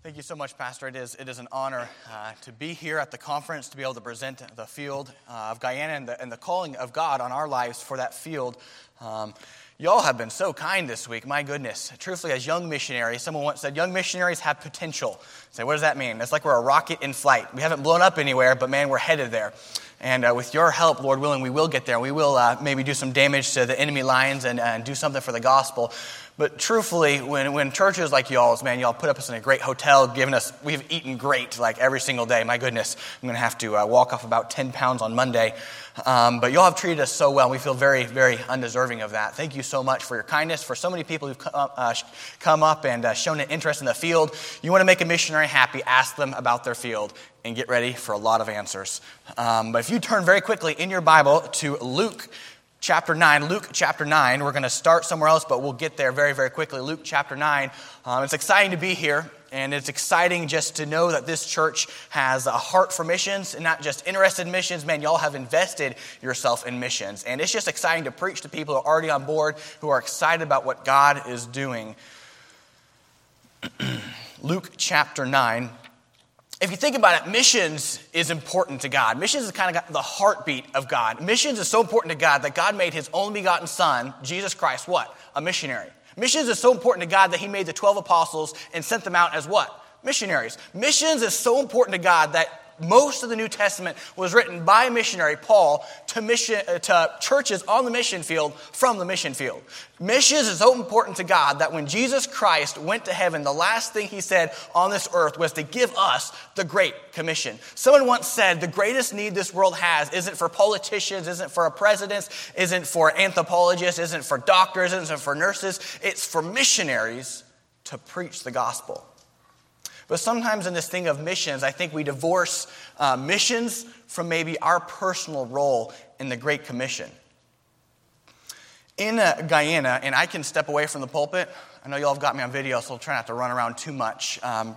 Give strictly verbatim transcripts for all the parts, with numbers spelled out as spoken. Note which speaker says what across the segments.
Speaker 1: Thank you so much, Pastor. It is it is an honor uh, to be here at the conference, to be able to present the field uh, of Guyana and the, and the calling of God on our lives for that field. Um, y'all have been so kind this week, my goodness. Truthfully, as young missionaries, someone once said, young missionaries have potential. Say, what does that mean? It's like we're a rocket in flight. We haven't blown up anywhere, but man, we're headed there. And uh, with your help, Lord willing, we will get there. We will uh, maybe do some damage to the enemy lines and, uh, and do something for the gospel. But truthfully, when, when churches like y'all's, man, y'all put us in a great hotel, giving us, we've eaten great like every single day. My goodness, I'm going to have to uh, walk off about ten pounds on Monday. Um, but y'all have treated us so well. We feel very, very undeserving of that. Thank you so much for your kindness. For so many people who've come up, uh, come up and uh, shown an interest in the field, you want to make a missionary happy, ask them about their field and get ready for a lot of answers. Um, but if you turn very quickly in your Bible to Luke Chapter nine, Luke chapter nine. We're going to start somewhere else, but we'll get there very, very quickly. Luke chapter nine. Um, it's exciting to be here, and it's exciting just to know that this church has a heart for missions, and not just interested in missions. Man, y'all have invested yourself in missions, and it's just exciting to preach to people who are already on board, who are excited about what God is doing. Luke chapter nine. If you think about it, missions is important to God. Missions is kind of the heartbeat of God. Missions is so important to God that God made his only begotten son, Jesus Christ, what? A missionary. Missions is so important to God that he made the twelve apostles and sent them out as what? Missionaries. Missions is so important to God that most of the New Testament was written by a missionary, Paul, to mission to churches on the mission field from the mission field. Missions is so important to God that when Jesus Christ went to heaven, the last thing he said on this earth was to give us the Great Commission. Someone once said the greatest need this world has isn't for politicians, isn't for presidents, isn't for anthropologists, isn't for doctors, isn't for nurses. It's for missionaries to preach the gospel. But sometimes in this thing of missions, I think we divorce uh, missions from maybe our personal role in the Great Commission. In uh, Guyana, and I can step away from the pulpit. I know y'all have got me on video, so I'll try not to run around too much. Um,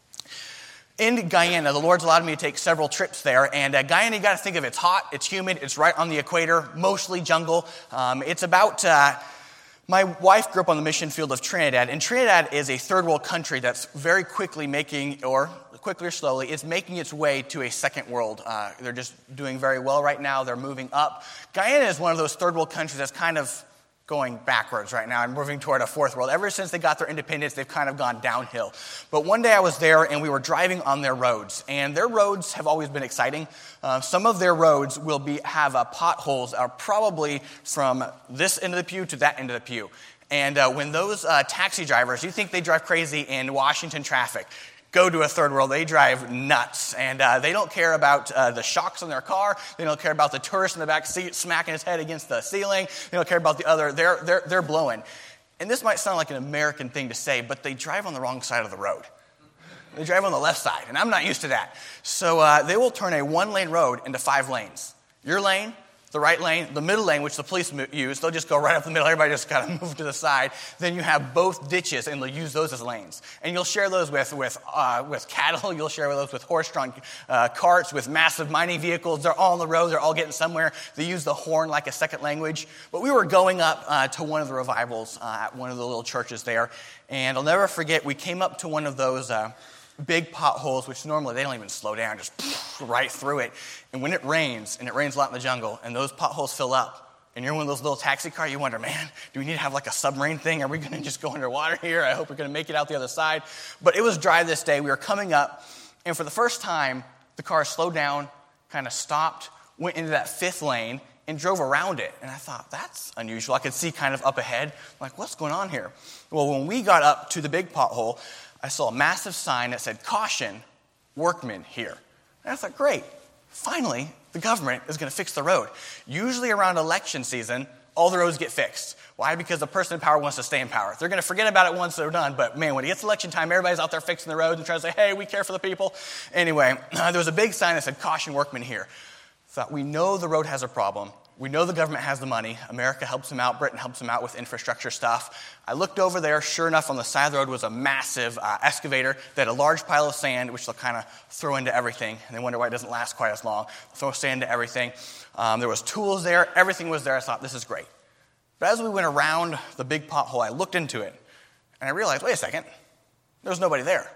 Speaker 1: in Guyana, the Lord's allowed me to take several trips there. And uh, Guyana, you got to think of it's hot, it's humid, it's right on the equator, mostly jungle. Um, it's about... Uh, My wife grew up on the mission field of Trinidad, and Trinidad is a third world country that's very quickly making, or quickly or slowly, is making its way to a second world. Uh, they're just doing very well right now. They're moving up. Guyana is one of those third world countries that's kind of going backwards right now and moving toward a fourth world. Ever since they got their independence, they've kind of gone downhill. But one day I was there, and we were driving on their roads, and their roads have always been exciting. Uh, some of their roads will be have uh, potholes are probably from this end of the pew to that end of the pew. And uh, when those uh, taxi drivers, you think they drive crazy in Washington traffic, go to a third world, they drive nuts. And uh, they don't care about uh, the shocks on their car. They don't care about the tourist in the back seat smacking his head against the ceiling. They don't care about the other. They're, they're, they're blowing. And this might sound like an American thing to say, but they drive on the wrong side of the road. They drive on the left side, and I'm not used to that. So uh, they will turn a one-lane road into five lanes. Your lane, the right lane, the middle lane, which the police use, they'll just go right up the middle. Everybody just kind of move to the side. Then you have both ditches, and they'll use those as lanes. And you'll share those with with uh, with cattle. You'll share those with horse-drawn uh, carts, with massive mining vehicles. They're all on the road. They're all getting somewhere. They use the horn like a second language. But we were going up uh, to one of the revivals uh, at one of the little churches there. And I'll never forget, we came up to one of those... Uh, big potholes, which normally they don't even slow down, just right through it. And when it rains, and it rains a lot in the jungle, and those potholes fill up, and you're in one of those little taxi cars, you wonder, man, do we need to have like a submarine thing? Are we going to just go underwater here? I hope we're going to make it out the other side. But it was dry this day. We were coming up, and for the first time, the car slowed down, kind of stopped, went into that fifth lane, and drove around it. And I thought, that's unusual. I could see kind of up ahead. I'm like, what's going on here? Well, when we got up to the big pothole, I saw a massive sign that said, caution, workmen here. And I thought, great, finally, the government is going to fix the road. Usually around election season, all the roads get fixed. Why? Because the person in power wants to stay in power. They're going to forget about it once they're done, but man, when it gets election time, everybody's out there fixing the roads and trying to say, hey, we care for the people. Anyway, uh, there was a big sign that said, caution, workmen here. I thought, we know the road has a problem. We know the government has the money. America helps them out. Britain helps them out with infrastructure stuff. I looked over there. Sure enough, on the side of the road was a massive uh, excavator that had a large pile of sand, which they'll kind of throw into everything. And they wonder why it doesn't last quite as long. Throw sand into everything. Um, there was tools there. Everything was there. I thought, this is great. But as we went around the big pothole, I looked into it. And I realized, wait a second. There was nobody there.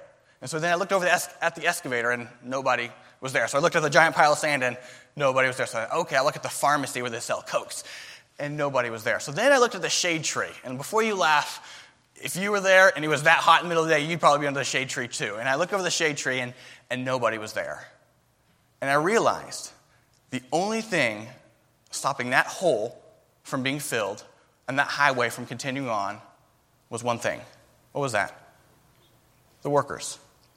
Speaker 1: And so then I looked over the es- at the excavator, and nobody was there. So I looked at the giant pile of sand, and nobody was there. So I, okay, I look at the pharmacy where they sell Cokes, and nobody was there. So then I looked at the shade tree, and before you laugh, if you were there and it was that hot in the middle of the day, you'd probably be under the shade tree too. And I looked over the shade tree, and, and nobody was there. And I realized the only thing stopping that hole from being filled and that highway from continuing on was one thing. What was that? The workers.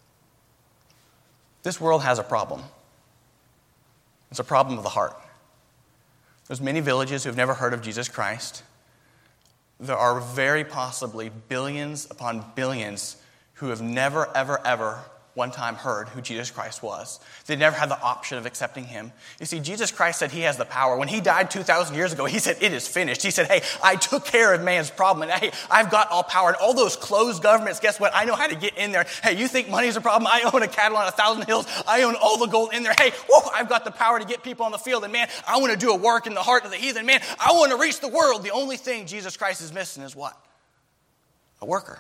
Speaker 1: This world has a problem. It's a problem of the heart. There's many villages who have never heard of Jesus Christ. There are very possibly billions upon billions who have never, ever, ever one time heard who Jesus Christ was. They never had the option of accepting him. You see, Jesus Christ said he has the power. When he died two thousand years ago, he said, it is finished. He said, hey, I took care of man's problem. And hey, I've got all power. And all those closed governments, guess what? I know how to get in there. Hey, you think money's a problem? I own a cattle on a thousand hills. I own all the gold in there. Hey, whoa, I've got the power to get people on the field. And man, I want to do a work in the heart of the heathen. Man, I want to reach the world. The only thing Jesus Christ is missing is what? A worker.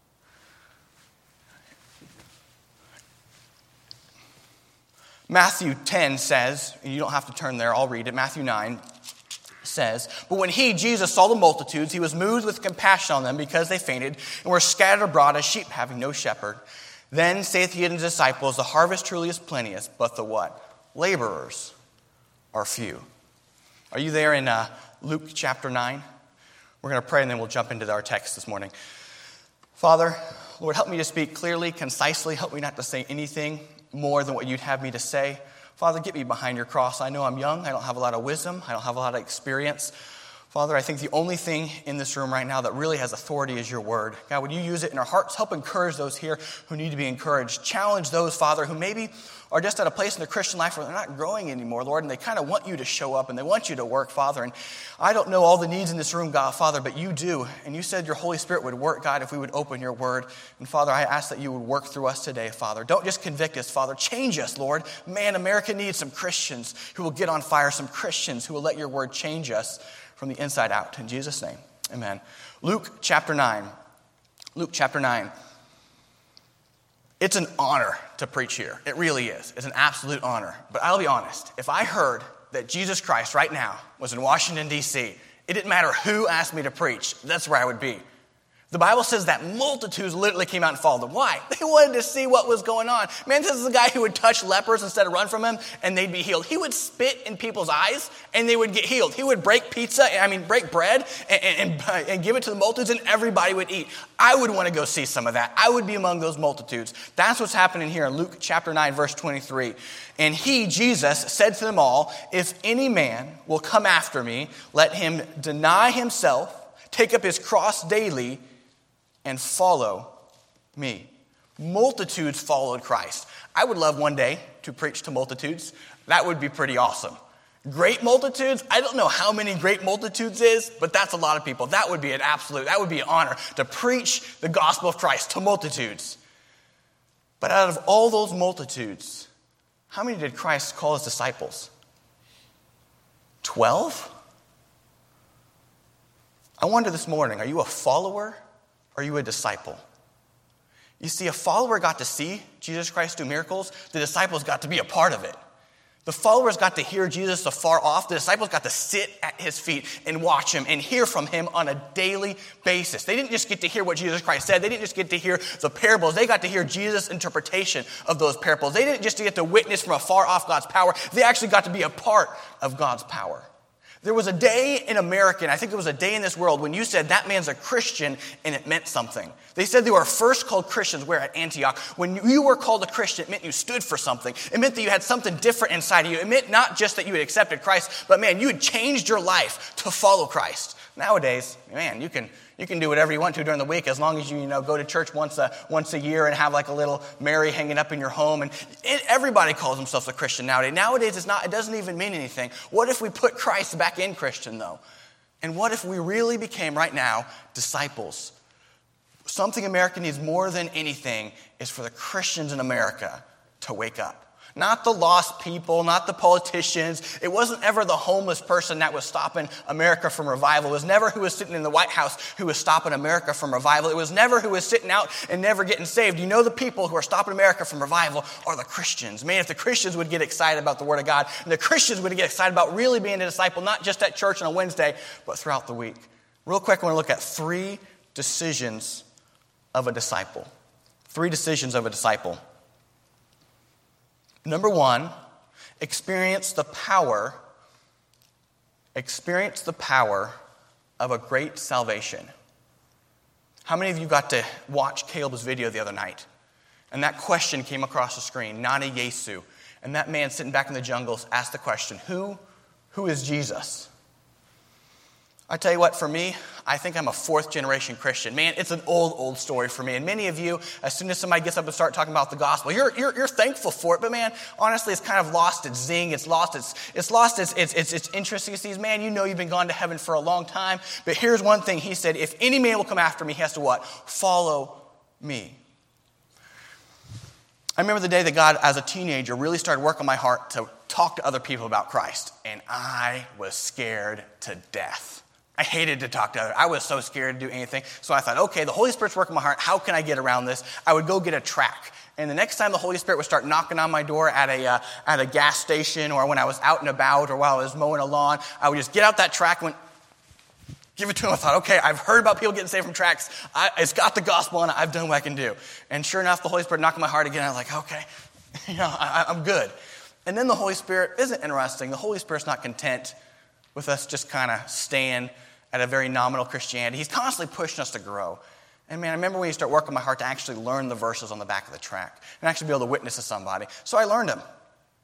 Speaker 1: Matthew ten says, and you don't have to turn there, I'll read it. Matthew nine says, but when he, Jesus, saw the multitudes, he was moved with compassion on them because they fainted and were scattered abroad as sheep having no shepherd. Then saith he to his disciples, the harvest truly is plenteous, but the what? Laborers are few. Are you there in uh, Luke chapter nine? We're going to pray and then we'll jump into our text this morning. Father, Lord, help me to speak clearly, concisely. Help me not to say anything more than what you'd have me to say. Father, get me behind your cross. I know I'm young. I don't have a lot of wisdom. I don't have a lot of experience. Father, I think the only thing in this room right now that really has authority is your word. God, would you use it in our hearts? Help encourage those here who need to be encouraged. Challenge those, Father, who maybe are just at a place in their Christian life where they're not growing anymore, Lord, and they kind of want you to show up and they want you to work, Father. And I don't know all the needs in this room, God, Father, but you do. And you said your Holy Spirit would work, God, if we would open your word. And Father, I ask that you would work through us today, Father. Don't just convict us, Father. Change us, Lord. Man, America needs some Christians who will get on fire, some Christians who will let your word change us from the inside out. In Jesus' name, amen. Luke chapter nine. Luke chapter nine. It's an honor to preach here. It really is. It's an absolute honor. But I'll be honest. If I heard that Jesus Christ right now was in Washington, D C, it didn't matter who asked me to preach. That's where I would be. The Bible says that multitudes literally came out and followed him. Why? They wanted to see what was going on. Man, this is the guy who would touch lepers instead of run from him, and they'd be healed. He would spit in people's eyes, and they would get healed. He would break pizza, I mean, break bread, and, and, and give it to the multitudes, and everybody would eat. I would want to go see some of that. I would be among those multitudes. That's what's happening here in Luke chapter nine, verse twenty-three. And he, Jesus, said to them all, if any man will come after me, let him deny himself, take up his cross daily, and follow me. Multitudes followed Christ. I would love one day to preach to multitudes. That would be pretty awesome. Great multitudes, I don't know how many great multitudes is, but that's a lot of people. That would be an absolute, that would be an honor to preach the gospel of Christ to multitudes. But out of all those multitudes, how many did Christ call his disciples? Twelve? I wonder this morning, are you a follower? Are you a disciple? You see, a follower got to see Jesus Christ do miracles. The disciples got to be a part of it. The followers got to hear Jesus afar off. The disciples got to sit at his feet and watch him and hear from him on a daily basis. They didn't just get to hear what Jesus Christ said. They didn't just get to hear the parables. They got to hear Jesus' interpretation of those parables. They didn't just get to witness from afar off God's power. They actually got to be a part of God's power. There was a day in America, and I think there was a day in this world, when you said that man's a Christian and it meant something. They said they were first called Christians where at Antioch. When you were called a Christian, it meant you stood for something. It meant that you had something different inside of you. It meant not just that you had accepted Christ, but man, you had changed your life to follow Christ. Nowadays, man, you can you can do whatever you want to during the week as long as you, you know, go to church once a once a year and have like a little Mary hanging up in your home. And it, everybody calls themselves a Christian nowadays. Nowadays, it's not. It doesn't even mean anything. What if we put Christ back in Christian, though? And what if we really became right now disciples? Something America needs more than anything is for the Christians in America to wake up. Not the lost people, not the politicians. It wasn't ever the homeless person that was stopping America from revival. It was never who was sitting in the White House who was stopping America from revival. It was never who was sitting out and never getting saved. You know, the people who are stopping America from revival are the Christians. Man, if the Christians would get excited about the Word of God, and the Christians would get excited about really being a disciple, not just at church on a Wednesday, but throughout the week. Real quick, I want to look at three decisions of a disciple. Three decisions of a disciple. Number one, experience the power, experience the power of a great salvation. How many of you got to watch Caleb's video the other night? And that question came across the screen, Nani Yesu. And that man sitting back in the jungles asked the question, who, who is Jesus? I tell you what, for me, I think I'm a fourth generation Christian. Man, it's an old, old story for me. And many of you, as soon as somebody gets up and starts talking about the gospel, you're, you're, you're thankful for it. But man, honestly, it's kind of lost its zing. It's lost its, it's lost its, its, its, its interest. He says, man, you know you've been gone to heaven for a long time. But here's one thing. He said, if any man will come after me, he has to what? Follow me. I remember the day that God, as a teenager, really started working my heart to talk to other people about Christ. And I was scared to death. I hated to talk to others. I was so scared to do anything. So I thought, okay, the Holy Spirit's working my heart. How can I get around this? I would go get a tract. And the next time the Holy Spirit would start knocking on my door at a uh, at a gas station, or when I was out and about, or while I was mowing a lawn, I would just get out that tract and went, give it to him. I thought, okay, I've heard about people getting saved from tracts. I, it's got the gospel in it. I've done what I can do. And sure enough, the Holy Spirit knocked on my heart again. I was like, okay, you know, I, I'm good. And then the Holy Spirit isn't interesting. The Holy Spirit's not content with us just kind of staying at a very nominal Christianity. He's constantly pushing us to grow. And man, I remember when you start working my heart to actually learn the verses on the back of the tract and actually be able to witness to somebody. So I learned them.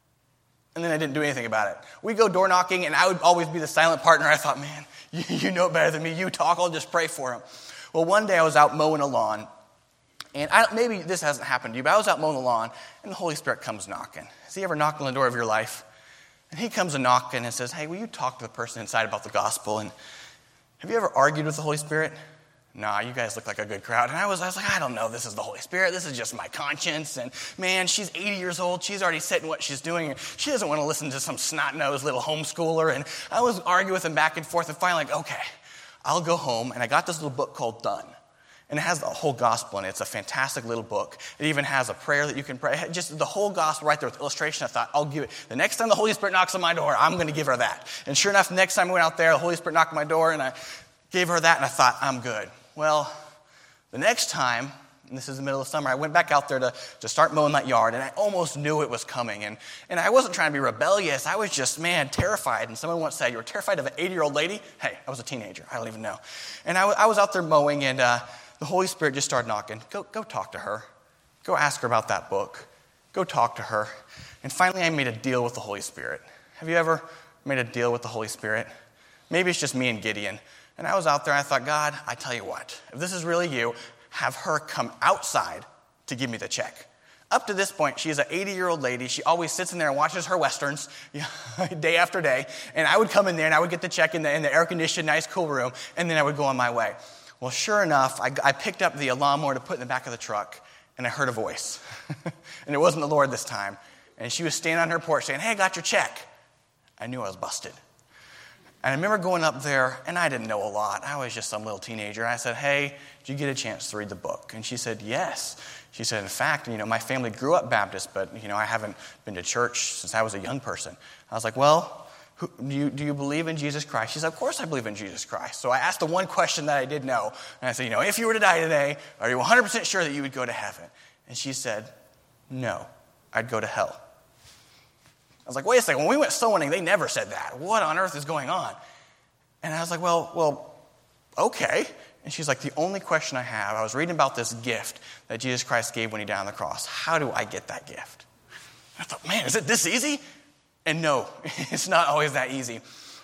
Speaker 1: And then I didn't do anything about it. We go door knocking, and I would always be the silent partner. I thought, man, you, you know better than me. You talk, I'll just pray for him. Well, one day I was out mowing a lawn, and I, maybe this hasn't happened to you, but I was out mowing the lawn, and the Holy Spirit comes knocking. Has he ever knocked on the door of your life? And he comes a knocking and says, hey, will you talk to the person inside about the gospel? And have you ever argued with the Holy Spirit? Nah, you guys look like a good crowd. And I was, I was like, I don't know, this is the Holy Spirit. This is just my conscience. And man, she's eighty years old. She's already set in what she's doing. She doesn't want to listen to some snot-nosed little homeschooler. And I was arguing with him back and forth. And finally, like, okay, I'll go home. And I got this little book called Done. And it has the whole gospel in it. It's a fantastic little book. It even has a prayer that you can pray. Just the whole gospel right there with illustration. I thought, I'll give it. The next time the Holy Spirit knocks on my door, I'm going to give her that. And sure enough, the next time I went out there, the Holy Spirit knocked on my door, and I gave her that, and I thought, I'm good. Well, the next time, and this is the middle of summer, I went back out there to, to start mowing that yard, and I almost knew it was coming. And, and I wasn't trying to be rebellious. I was just, man, terrified. And someone once said, you were terrified of an eighty-year-old lady? Hey, I was a teenager. I don't even know. And I, I was out there mowing, and uh, the Holy Spirit just started knocking. Go, go talk to her. Go ask her about that book. Go talk to her. And finally, I made a deal with the Holy Spirit. Have you ever made a deal with the Holy Spirit? Maybe it's just me and Gideon. And I was out there, and I thought, God, I tell you what, if this is really you, have her come outside to give me the check. Up to this point, she's an eighty-year-old lady. She always sits in there and watches her Westerns day after day. And I would come in there, and I would get the check in the, in the air-conditioned, nice, cool room, and then I would go on my way. Well, sure enough, I, I picked up the lawnmower to put in the back of the truck, and I heard a voice. And it wasn't the Lord this time. And she was standing on her porch saying, hey, I got your check. I knew I was busted. And I remember going up there, and I didn't know a lot. I was just some little teenager. I said, hey, did you get a chance to read the book? And she said, yes. She said, in fact, you know, my family grew up Baptist, but, you know, I haven't been to church since I was a young person. I was like, well, who, do you, do you believe in Jesus Christ? She said, of course I believe in Jesus Christ. So I asked the one question that I did know. And I said, you know, if you were to die today, are you one hundred percent sure that you would go to heaven? And she said, no, I'd go to hell. I was like, wait a second, when we went soul winning, they never said that. What on earth is going on? And I was like, well, well, okay. And she's like, the only question I have, I was reading about this gift that Jesus Christ gave when he died on the cross. How do I get that gift? I thought, man, is it this easy? And no, it's not always that easy.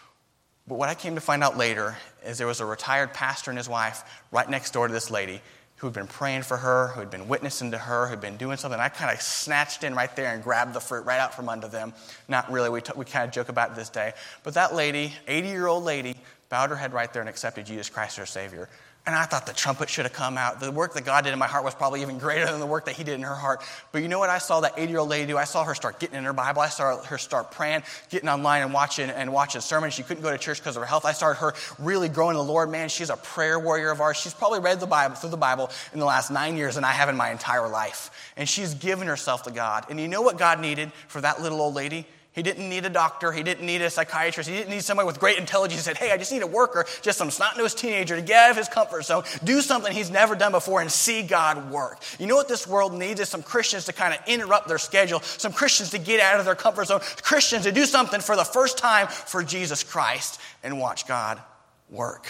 Speaker 1: But what I came to find out later is there was a retired pastor and his wife right next door to this lady who had been praying for her, who had been witnessing to her, who had been doing something. I kind of snatched in right there and grabbed the fruit right out from under them. Not really, we, t- we kind of joke about it this day. But that lady, eighty-year-old lady, bowed her head right there and accepted Jesus Christ as her Savior. And I thought the trumpet should have come out. The work that God did in my heart was probably even greater than the work that he did in her heart. But you know what I saw that eighty-year-old lady do? I saw her start getting in her Bible. I saw her start praying, getting online and watching and watching sermons. She couldn't go to church because of her health. I started her really growing in the Lord. Man, she's a prayer warrior of ours. She's probably read the Bible through the Bible in the last nine years than I have in my entire life. And she's given herself to God. And you know what God needed for that little old lady? He didn't need a doctor. He didn't need a psychiatrist. He didn't need somebody with great intelligence. He said, hey, I just need a worker, just some snot-nosed teenager to get out of his comfort zone, do something he's never done before, and see God work. You know what this world needs is some Christians to kind of interrupt their schedule, some Christians to get out of their comfort zone, Christians to do something for the first time for Jesus Christ and watch God work.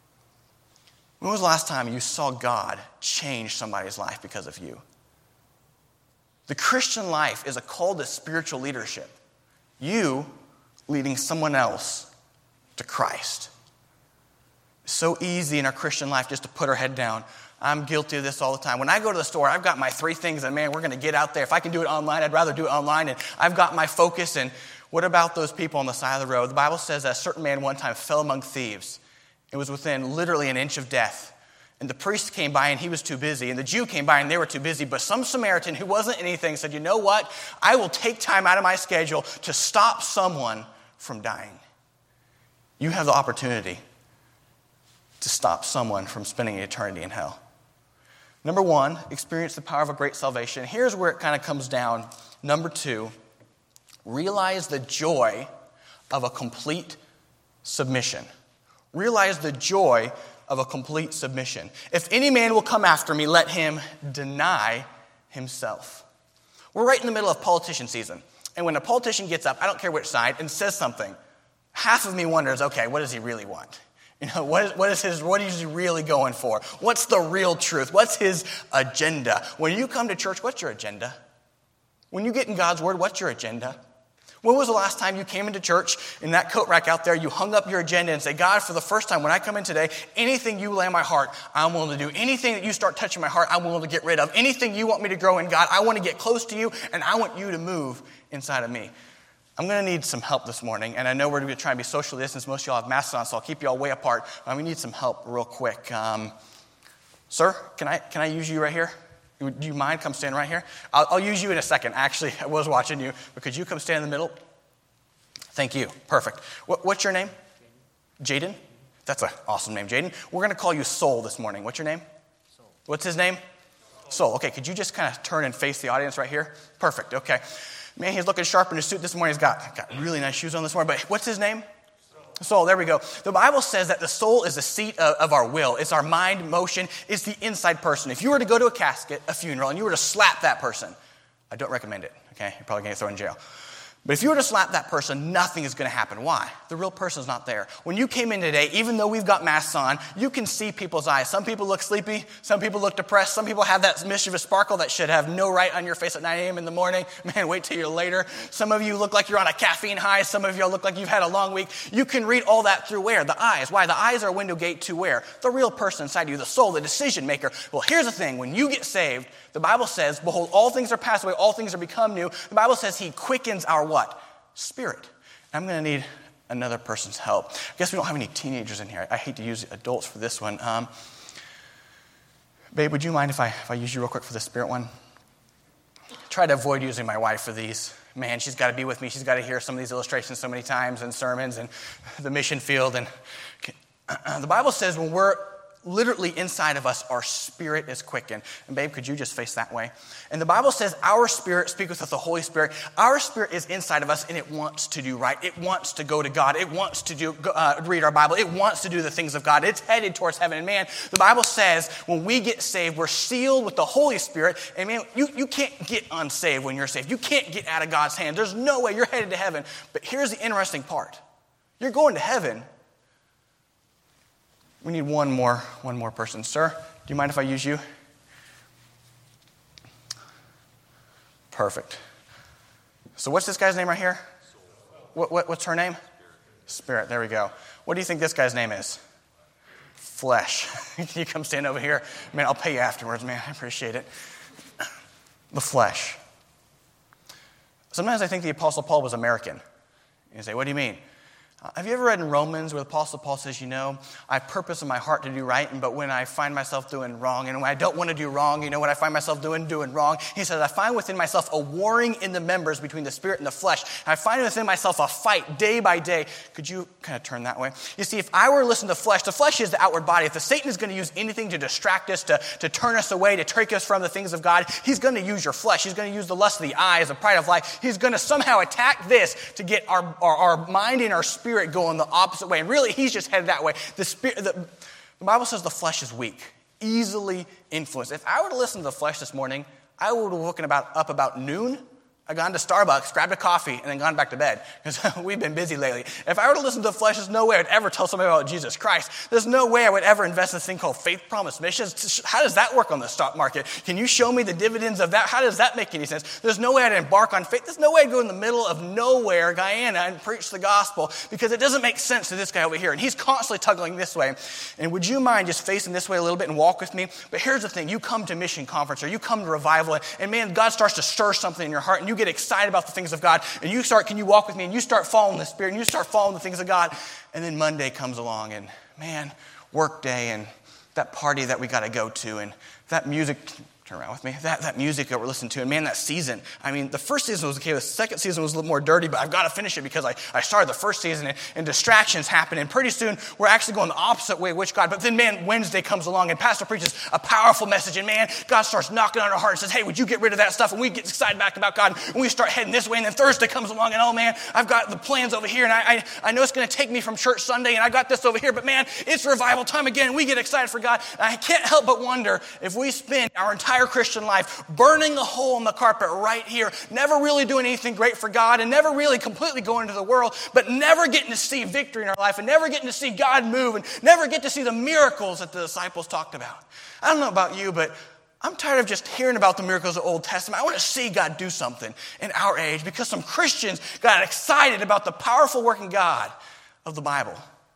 Speaker 1: When was the last time you saw God change somebody's life because of you? The Christian life is a call to spiritual leadership. You leading someone else to Christ. It's so easy in our Christian life just to put our head down. I'm guilty of this all the time. When I go to the store, I've got my three things, and man, we're going to get out there. If I can do it online, I'd rather do it online. And I've got my focus. And what about those people on the side of the road? The Bible says that a certain man one time fell among thieves. It was within literally an inch of death. And the priest came by and he was too busy. And the Jew came by and they were too busy. But some Samaritan who wasn't anything said, you know what? I will take time out of my schedule to stop someone from dying. You have the opportunity to stop someone from spending eternity in hell. Number one, experience the power of a great salvation. Here's where it kind of comes down. Number two, realize the joy of a complete submission. Realize the joy of a complete submission. If any man will come after me, let him deny himself. We're right in the middle of politician season. And when a politician gets up, I don't care which side, and says something, half of me wonders, okay, what does he really want? You know, what is, what is his, what is he really going for? What's the real truth? What's his agenda? When you come to church, what's your agenda? When you get in God's word, what's your agenda? When was the last time you came into church in that coat rack out there, you hung up your agenda and say, God, for the first time when I come in today, anything you lay on my heart, I'm willing to do. Anything that you start touching my heart, I'm willing to get rid of. Anything you want me to grow in, God, I want to get close to you and I want you to move inside of me. I'm going to need some help this morning, and I know we're going to try and be social distance. Most of y'all have masks on, so I'll keep y'all way apart. Um, we need some help real quick. Um, sir, can I can I use you right here? Do you mind? Come stand right here. I'll, I'll use you in a second. Actually, I was watching you, but could you come stand in the middle? Thank you. Perfect. What, what's your name? Jaden? That's an awesome name, Jaden. We're going to call you Soul this morning. What's your name? Soul. What's his name? Soul. Okay, could you just kind of turn and face the audience right here? Perfect. Okay. Man, he's looking sharp in his suit this morning. He's got, got really nice shoes on this morning. But what's his name? Soul. Soul. There we go. The Bible says that the soul is the seat of, of our will. It's our mind, motion. It's the inside person. If you were to go to a casket, a funeral, and you were to slap that person, I don't recommend it. Okay, you're probably going to get thrown in jail. But if you were to slap that person, nothing is going to happen. Why? The real person's not there. When you came in today, even though we've got masks on, you can see people's eyes. Some people look sleepy. Some people look depressed. Some people have that mischievous sparkle that should have no right on your face at nine a.m. in the morning. Man, wait till you're later. Some of you look like you're on a caffeine high. Some of you look like you've had a long week. You can read all that through where? The eyes. Why? The eyes are a window gate to where? The real person inside you, the soul, the decision maker. Well, here's the thing. When you get saved, the Bible says, behold, all things are passed away. All things are become new. The Bible says he quickens our what? Spirit. I'm going to need another person's help. I guess we don't have any teenagers in here. I hate to use adults for this one. Um, babe, would you mind if I if I use you real quick for the spirit one? Try to avoid using my wife for these. Man, she's got to be with me. She's got to hear some of these illustrations so many times and sermons and the mission field. And uh, the Bible says when we're literally inside of us, our spirit is quickened. And babe, could you just face that way? And the Bible says our spirit speaketh with the Holy Spirit. Our spirit is inside of us and it wants to do right. It wants to go to God. It wants to do uh, read our Bible. It wants to do the things of God. It's headed towards heaven. And man, the Bible says when we get saved, we're sealed with the Holy Spirit. And man, you, you can't get unsaved when you're saved. You can't get out of God's hand. There's no way. You're headed to heaven. But here's the interesting part. You're going to heaven. We need one more, one more person. Sir, do you mind if I use you? Perfect. So what's this guy's name right here? What, what, what's her name? Spirit. Spirit, there we go. What do you think this guy's name is? Flesh. Can you come stand over here? Man, I'll pay you afterwards, man. I appreciate it. The flesh. Sometimes I think the Apostle Paul was American. You say, what do you mean? Uh, have you ever read in Romans where the Apostle Paul says, you know, I purpose in my heart to do right, but when I find myself doing wrong, and when I don't want to do wrong, you know what I find myself doing, doing wrong? He says, I find within myself a warring in the members between the spirit and the flesh. And I find within myself a fight day by day. Could you kind of turn that way? You see, if I were to listen to flesh, the flesh is the outward body. If the Satan is going to use anything to distract us, to, to turn us away, to take us from the things of God, he's going to use your flesh. He's going to use the lust of the eyes, the pride of life. He's going to somehow attack this to get our, our, our mind and our spirit going the opposite opposite way. And really, he's just headed that way. The, spirit, the, the Bible says the flesh is weak, easily influenced. If I were to listen to the flesh this morning, I would have woken about, up about noon. I gone to Starbucks, grabbed a coffee, and then gone back to bed because we've been busy lately. If I were to listen to the flesh, there's no way I would ever tell somebody about Jesus Christ. There's no way I would ever invest in this thing called faith promise missions. How does that work on the stock market? Can you show me the dividends of that? How does that make any sense? There's no way I'd embark on faith. There's no way I'd go in the middle of nowhere, Guyana, and preach the gospel because it doesn't make sense to this guy over here. And he's constantly tugging this way. And would you mind just facing this way a little bit and walk with me? But here's the thing. You come to mission conference or you come to revival, and man, God starts to stir something in your heart, and you get excited about the things of God, and you start, can you walk with me, and you start following the Spirit, and you start following the things of God, and then Monday comes along, and man, work day, and that party that we got to go to, and that music, turn around with me, that, that music that we're listening to, and man, that season, I mean, the first season was okay, the second season was a little more dirty, but I've got to finish it because I, I started the first season, and, and distractions happen, and pretty soon, we're actually going the opposite way, which God, but then man, Wednesday comes along, and Pastor preaches a powerful message, and man, God starts knocking on our heart and says, hey, would you get rid of that stuff, and we get excited back about God, and we start heading this way, and then Thursday comes along, and oh man, I've got the plans over here, and I, I, I know it's going to take me from church Sunday, and I got this over here, but man, it's revival time again, and we get excited for God, and I can't help but wonder if we spend our entire Christian life burning a hole in the carpet right here, never really doing anything great for God, and never really completely going into the world, but never getting to see victory in our life, and never getting to see God move, and never get to see the miracles that the disciples talked about. I don't know about you, but I'm tired of just hearing about the miracles of the Old Testament. I want to see God do something in our age because some Christians got excited about the powerful working God of the Bible.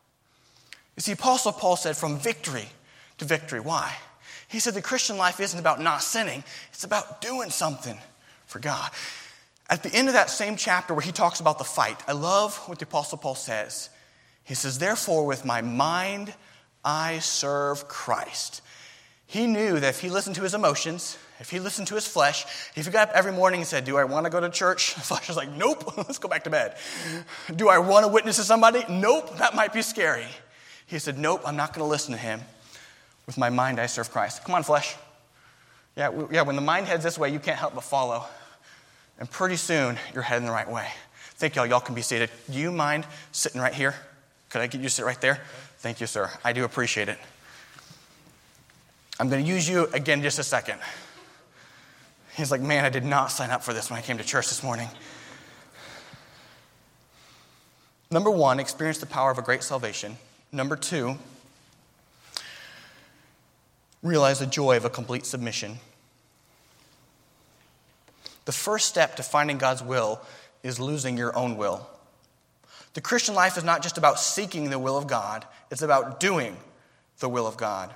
Speaker 1: You see, Apostle Paul said, from victory to victory. Why? He said the Christian life isn't about not sinning. It's about doing something for God. At the end of that same chapter where he talks about the fight, I love what the Apostle Paul says. He says, therefore, with my mind, I serve Christ. He knew that if he listened to his emotions, if he listened to his flesh, if he got up every morning and said, do I want to go to church? The flesh was like, nope, let's go back to bed. Do I want to witness to somebody? Nope, that might be scary. He said, nope, I'm not going to listen to him. With my mind, I serve Christ. Come on, flesh. Yeah, yeah. When the mind heads this way, you can't help but follow. And pretty soon, you're heading the right way. Thank y'all. Y'all can be seated. Do you mind sitting right here? Could I get you to sit right there? Thank you, sir. I do appreciate it. I'm going to use you again in just a second. He's like, man, I did not sign up for this when I came to church this morning. Number one, experience the power of a great salvation. Number two, realize the joy of a complete submission. The first step to finding God's will is losing your own will. The Christian life is not just about seeking the will of God, it's about doing the will of God.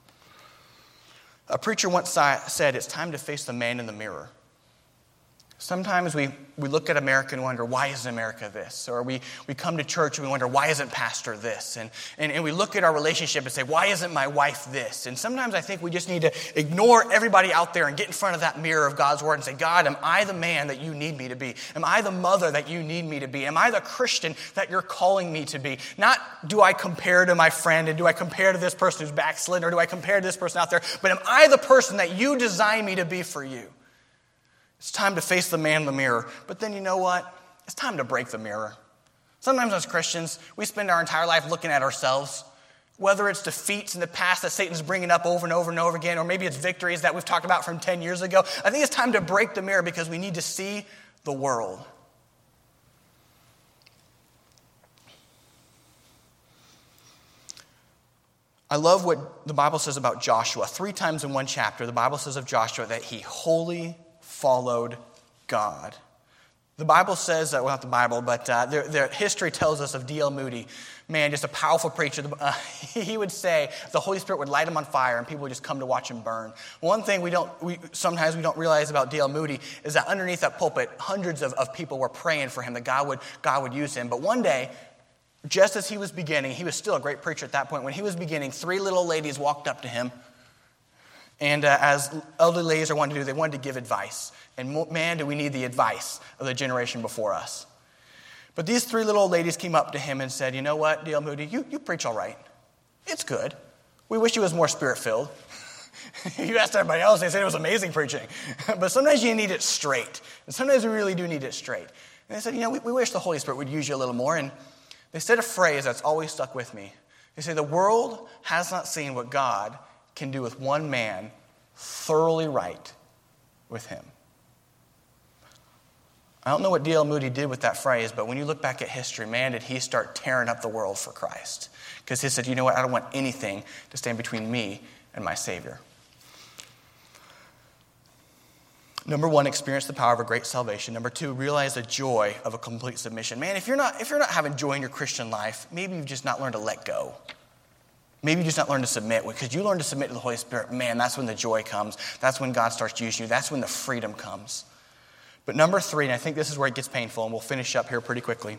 Speaker 1: A preacher once said, it's time to face the man in the mirror. Sometimes we, we look at America and wonder, why isn't America this? Or we, we come to church and we wonder, why isn't pastor this? And, and, and we look at our relationship and say, why isn't my wife this? And sometimes I think we just need to ignore everybody out there and get in front of that mirror of God's word and say, God, am I the man that you need me to be? Am I the mother that you need me to be? Am I the Christian that you're calling me to be? Not do I compare to my friend and do I compare to this person who's backslidden or do I compare to this person out there? But am I the person that you designed me to be for you? It's time to face the man in the mirror. But then you know what? It's time to break the mirror. Sometimes as Christians, we spend our entire life looking at ourselves, whether it's defeats in the past that Satan's bringing up over and over and over again, or maybe it's victories that we've talked about from ten years ago. I think it's time to break the mirror because we need to see the world. I love what the Bible says about Joshua. Three times in one chapter, the Bible says of Joshua that he wholly followed God. The Bible says, that, well, not the Bible, but uh, the, the history tells us of D L Moody. Man, just a powerful preacher. Uh, he would say the Holy Spirit would light him on fire and people would just come to watch him burn. One thing we don't, we, sometimes we don't realize about D L Moody is that underneath that pulpit, hundreds of, of people were praying for him, that God would, God would use him. But one day, just as he was beginning, he was still a great preacher at that point. When he was beginning, three little ladies walked up to him. And uh, as elderly ladies are wanting to do, they wanted to give advice. And man, do we need the advice of the generation before us. But these three little old ladies came up to him and said, you know what, D L Moody, you, you preach all right. It's good. We wish you was more spirit-filled. You asked everybody else, they said it was amazing preaching. But sometimes you need it straight. And sometimes we really do need it straight. And they said, you know, we, we wish the Holy Spirit would use you a little more. And they said a phrase that's always stuck with me. They say, the world has not seen what God can do with one man thoroughly right with him. I don't know what D L Moody did with that phrase, but when you look back at history, man, did he start tearing up the world for Christ. Because he said, you know what, I don't want anything to stand between me and my Savior. Number one, experience the power of a great salvation. Number two, realize the joy of a complete submission. Man, if you're not if you're not having joy in your Christian life, maybe you've just not learned to let go. Maybe you just not learned to submit. Because you learn to submit to the Holy Spirit, man, that's when the joy comes. That's when God starts using you. That's when the freedom comes. But number three, and I think this is where it gets painful, and we'll finish up here pretty quickly.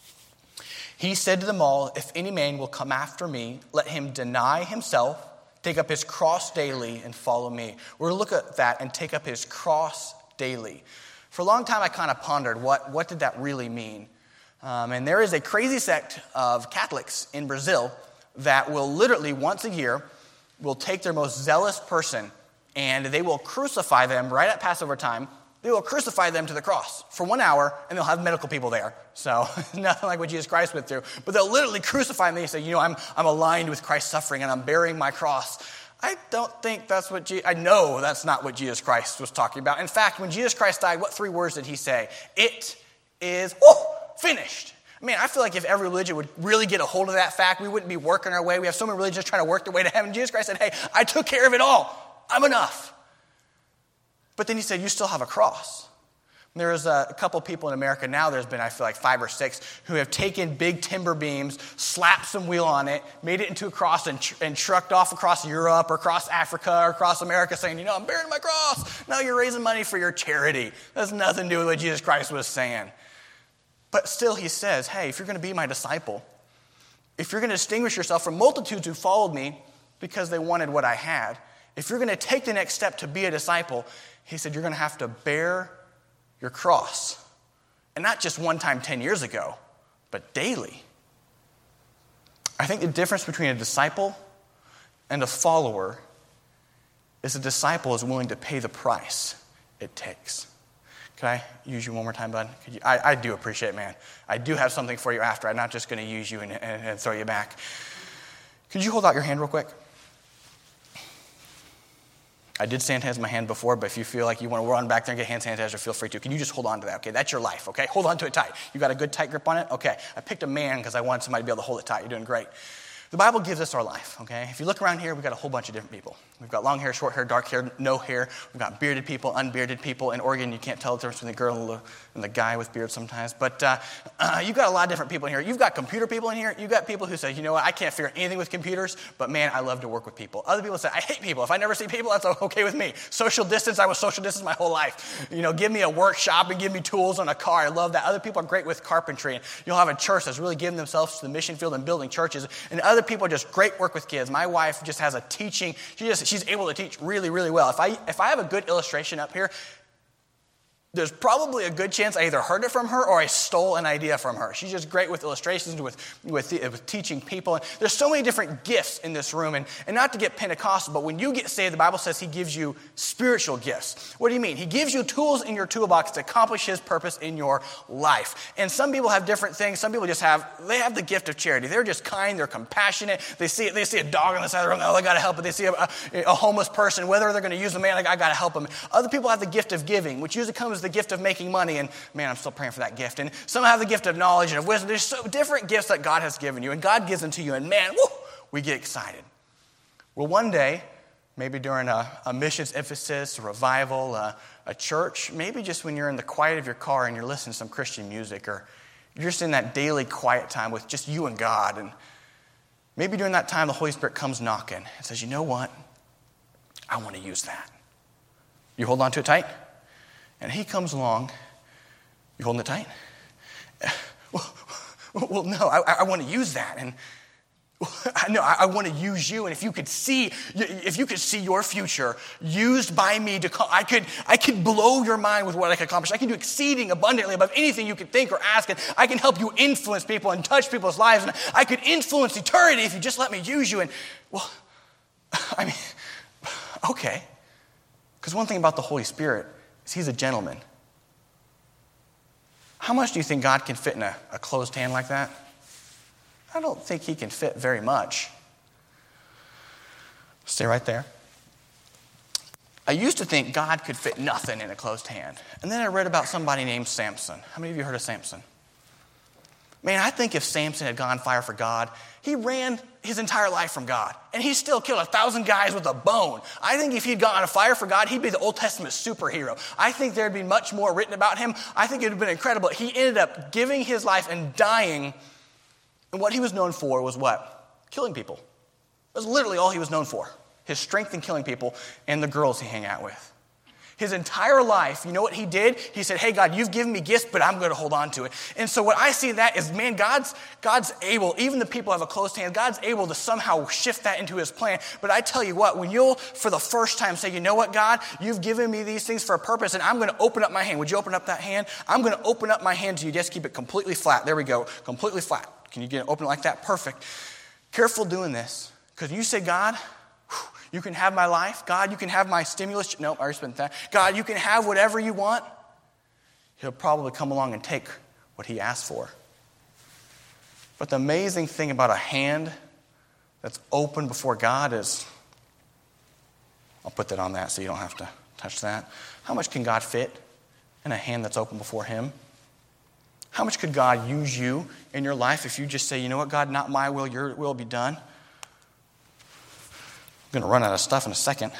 Speaker 1: He said to them all, if any man will come after me, let him deny himself, take up his cross daily, and follow me. We're going to look at that and take up his cross daily. For a long time, I kind of pondered, what, what did that really mean? Um, and there is a crazy sect of Catholics in Brazil that will literally, once a year, will take their most zealous person, and they will crucify them right at Passover time. They will crucify them to the cross for one hour, and they'll have medical people there. So nothing like what Jesus Christ went through. But they'll literally crucify me and say, you know, I'm I'm aligned with Christ's suffering, and I'm bearing my cross. I don't think that's what Jesus, I know that's not what Jesus Christ was talking about. In fact, when Jesus Christ died, what three words did he say? It is oh, finished. I mean, I feel like if every religion would really get a hold of that fact, we wouldn't be working our way. We have so many religions trying to work their way to heaven. Jesus Christ said, hey, I took care of it all. I'm enough. But then he said, you still have a cross. There's a couple people in America now, there's been, I feel like, five or six, who have taken big timber beams, slapped some wheel on it, made it into a cross, and, tr- and trucked off across Europe or across Africa or across America saying, you know, I'm bearing my cross. No, you're raising money for your charity. That has nothing to do with what Jesus Christ was saying. But still he says, hey, if you're going to be my disciple, if you're going to distinguish yourself from multitudes who followed me because they wanted what I had, if you're going to take the next step to be a disciple, he said, you're going to have to bear your cross. And not just one time ten years ago, but daily. I think the difference between a disciple and a follower is a disciple is willing to pay the price it takes. Can I use you one more time, bud? Could you, I, I do appreciate it, man. I do have something for you after. I'm not just going to use you and, and, and throw you back. Could you hold out your hand real quick? I did sanitize my hand before, but if you feel like you want to run back there and get hand sanitizer, feel free to. Can you just hold on to that, okay? That's your life, okay? Hold on to it tight. You got a good tight grip on it? Okay. I picked a man because I wanted somebody to be able to hold it tight. You're doing great. The Bible gives us our life, okay? If you look around here, we've got a whole bunch of different people. We've got long hair, short hair, dark hair, no hair. We've got bearded people, unbearded people. In Oregon, you can't tell the difference between the girl and the guy with beard sometimes. But uh, uh, you've got a lot of different people in here. You've got computer people in here. You've got people who say, you know what, I can't figure anything with computers, but man, I love to work with people. Other people say, I hate people. If I never see people, that's okay with me. Social distance, I was social distance my whole life. You know, give me a workshop and give me tools on a car. I love that. Other people are great with carpentry. And you'll have a church that's really giving themselves to the mission field and building churches. And other people are just great work with kids. My wife just has a teaching. She just she's able to teach really, really well. If I if I have a good illustration up here, there's probably a good chance I either heard it from her or I stole an idea from her. She's just great with illustrations, with with, with teaching people. And there's so many different gifts in this room. And, and not to get Pentecostal, but when you get saved, the Bible says he gives you spiritual gifts. What do you mean? He gives you tools in your toolbox to accomplish his purpose in your life. And some people have different things. Some people just have, they have the gift of charity. They're just kind. They're compassionate. They see they see a dog on the side of the road. Oh, I got to help it. They see a, a, a homeless person. Whether they're going to use a man, like, I got to help them. Other people have the gift of giving, which usually comes the gift of making money, and man, I'm still praying for that gift. And some have the gift of knowledge and of wisdom. There's so different gifts that God has given you, and God gives them to you, and man, woo, we get excited. Well, one day, maybe during a, a missions emphasis, a revival, a, a church, maybe just when you're in the quiet of your car and you're listening to some Christian music, or you're just in that daily quiet time with just you and God, and maybe during that time the Holy Spirit comes knocking and says, you know what? I want to use that. You hold on to it tight? And he comes along. You holding it tight? Well, no, I, I want to use that. And no, I, I want to use you. And if you could see, if you could see your future used by me to, I could, I could blow your mind with what I could accomplish. I can do exceeding abundantly above anything you could think or ask. And I can help you influence people and touch people's lives. And I could influence eternity if you just let me use you. And well, I mean, okay. Because one thing about the Holy Spirit is he's a gentleman. How much do you think God can fit in a, a closed hand like that? I don't think he can fit very much. Stay right there. I used to think God could fit nothing in a closed hand. And then I read about somebody named Samson. How many of you heard of Samson? Man, I think if Samson had gone fire for God, he ran his entire life from God. And he still killed a thousand guys with a bone. I think if he'd gone on a fire for God, he'd be the Old Testament superhero. I think there'd be much more written about him. I think it would have been incredible. He ended up giving his life and dying. And what he was known for was what? Killing people. That was literally all he was known for. His strength in killing people and the girls he hung out with. His entire life, you know what he did? He said, hey, God, you've given me gifts, but I'm going to hold on to it. And so what I see in that is, man, God's, God's able, even the people who have a closed hand, God's able to somehow shift that into his plan. But I tell you what, when you'll, for the first time, say, you know what, God, you've given me these things for a purpose, and I'm going to open up my hand. Would you open up that hand? I'm going to open up my hand to you. Just keep it completely flat. There we go. Completely flat. Can you get it open like that? Perfect. Careful doing this. Because you say, God, you can have my life. God, you can have my stimulus. Nope, I already spent that. God, you can have whatever you want. He'll probably come along and take what he asked for. But the amazing thing about a hand that's open before God is, I'll put that on that so you don't have to touch that. How much can God fit in a hand that's open before him? How much could God use you in your life if you just say, you know what, God, not my will, your will be done? I'm going to run out of stuff in a second.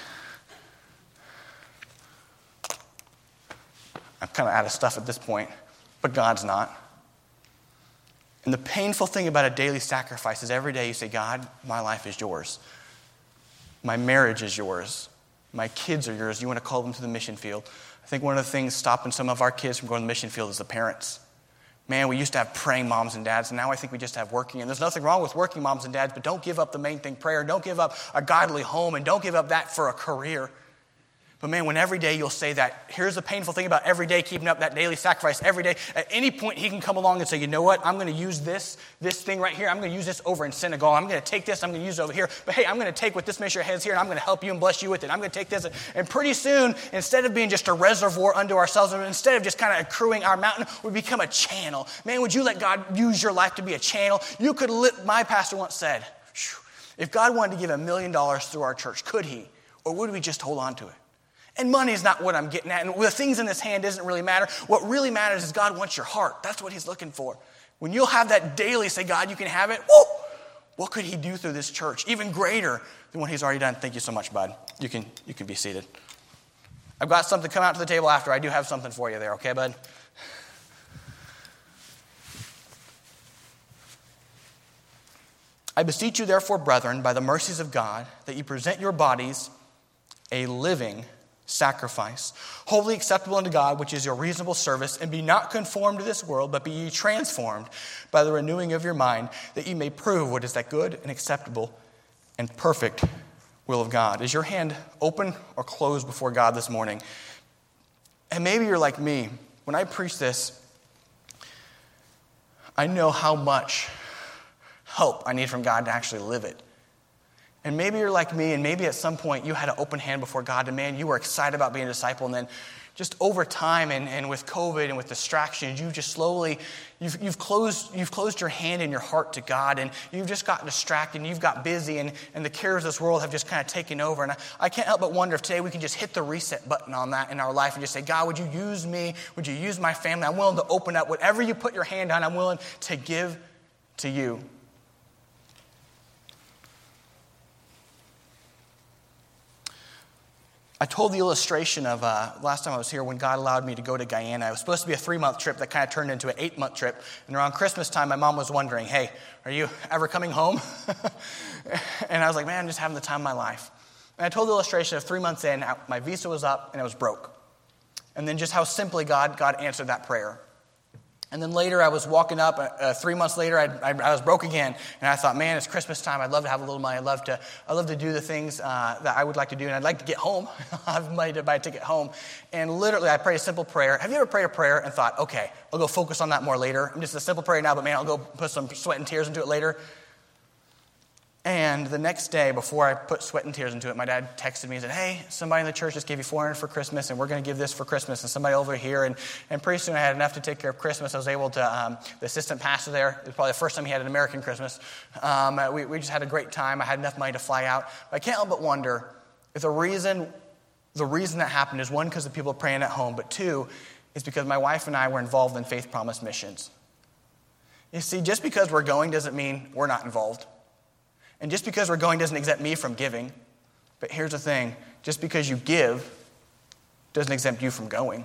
Speaker 1: I'm kind of out of stuff at this point, but God's not. And the painful thing about a daily sacrifice is every day you say, God, my life is yours. My marriage is yours. My kids are yours. You want to call them to the mission field. I think one of the things stopping some of our kids from going to the mission field is the parents. Man, we used to have praying moms and dads, and now I think we just have working. And there's nothing wrong with working moms and dads, but don't give up the main thing, prayer. Don't give up a godly home, and don't give up that for a career. But man, when every day you'll say that, here's the painful thing about every day keeping up that daily sacrifice. Every day, at any point, he can come along and say, you know what, I'm going to use this, this thing right here. I'm going to use this over in Senegal. I'm going to take this, I'm going to use it over here. But hey, I'm going to take what this ministry has here, and I'm going to help you and bless you with it. I'm going to take this. And pretty soon, instead of being just a reservoir unto ourselves, and instead of just kind of accruing our mountain, we become a channel. Man, would you let God use your life to be a channel? You could, lit, my pastor once said, if God wanted to give a million dollars through our church, could he? Or would we just hold on to it? And money is not what I'm getting at. And the things in this hand doesn't really matter. What really matters is God wants your heart. That's what he's looking for. When you'll have that daily, say, God, you can have it. Woo! What could he do through this church? Even greater than what he's already done. Thank you so much, bud. You can, you can be seated. I've got something come out to the table after. I do have something for you there. Okay, bud? I beseech you, therefore, brethren, by the mercies of God, that you present your bodies a living sacrifice, wholly acceptable unto God, which is your reasonable service, and be not conformed to this world, but be ye transformed by the renewing of your mind, that ye may prove what is that good and acceptable and perfect will of God. Is your hand open or closed before God this morning? And maybe you're like me. When I preach this, I know how much help I need from God to actually live it. And maybe you're like me, and maybe at some point you had an open hand before God, and man, you were excited about being a disciple, and then just over time and, and with COVID and with distractions, you've just slowly, you've, you've closed you've closed your hand and your heart to God, and you've just gotten distracted, and you've got busy, and, and the cares of this world have just kind of taken over. And I, I can't help but wonder if today we can just hit the reset button on that in our life and just say, God, would you use me? Would you use my family? I'm willing to open up. Whatever you put your hand on, I'm willing to give to you. I told the illustration of uh, last time I was here when God allowed me to go to Guyana. It was supposed to be a three-month trip that kind of turned into an eight-month trip. And around Christmas time, my mom was wondering, hey, are you ever coming home? And I was like, man, I'm just having the time of my life. And I told the illustration of three months in, my visa was up and it was broke. And then just how simply God, God answered that prayer. And then later I was walking up, uh, three months later, I, I, I was broke again. And I thought, man, it's Christmas time. I'd love to have a little money. I'd love to, I'd love to do the things uh, that I would like to do. And I'd like to get home. I have money to buy a ticket home. And literally, I prayed a simple prayer. Have you ever prayed a prayer and thought, okay, I'll go focus on that more later? I'm just a simple prayer now, but man, I'll go put some sweat and tears into it later. And the next day, before I put sweat and tears into it, my dad texted me and said, hey, somebody in the church just gave you four hundred dollars for Christmas, and we're going to give this for Christmas, and somebody over here. And, and pretty soon I had enough to take care of Christmas. I was able to, um, the assistant pastor there, it was probably the first time he had an American Christmas. Um, we, we just had a great time. I had enough money to fly out. But I can't help but wonder if the reason, the reason that happened is, one, because the people praying at home, but two, is because my wife and I were involved in Faith Promise missions. You see, just because we're going doesn't mean we're not involved. And just because we're going doesn't exempt me from giving. But here's the thing. Just because you give doesn't exempt you from going.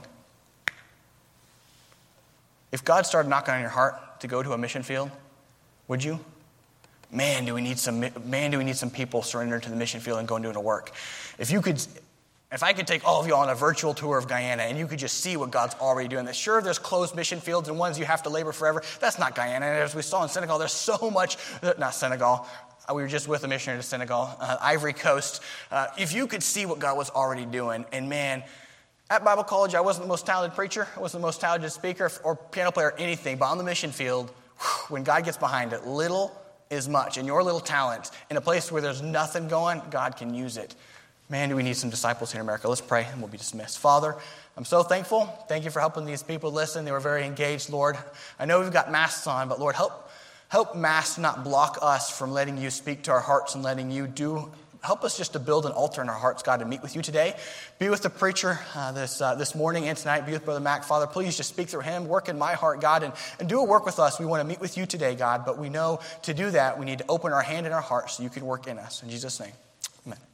Speaker 1: If God started knocking on your heart to go to a mission field, would you? Man, do we need some man, do we need some people surrendering to the mission field and going doing the work. If you could If I could take all of you on a virtual tour of Guyana and you could just see what God's already doing. Sure, there's closed mission fields and ones you have to labor forever. That's not Guyana. As we saw in Senegal, there's so much, not Senegal, we were just with a missionary to Senegal, uh, Ivory Coast. Uh, if you could see what God was already doing, and man, at Bible college, I wasn't the most talented preacher. I wasn't the most talented speaker or piano player or anything. But on the mission field, whew, when God gets behind it, little is much. And your little talent, in a place where there's nothing going, God can use it. Man, do we need some disciples here in America. Let's pray and we'll be dismissed. Father, I'm so thankful. Thank you for helping these people listen. They were very engaged, Lord. I know we've got masks on, but Lord, help help masks not block us from letting you speak to our hearts and letting you do. Help us just to build an altar in our hearts, God, to meet with you today. Be with the preacher uh, this uh, this morning and tonight. Be with Brother Mac. Father, please just speak through him. Work in my heart, God, and, and do a work with us. We want to meet with you today, God, but we know to do that, we need to open our hand and our heart so you can work in us. In Jesus' name.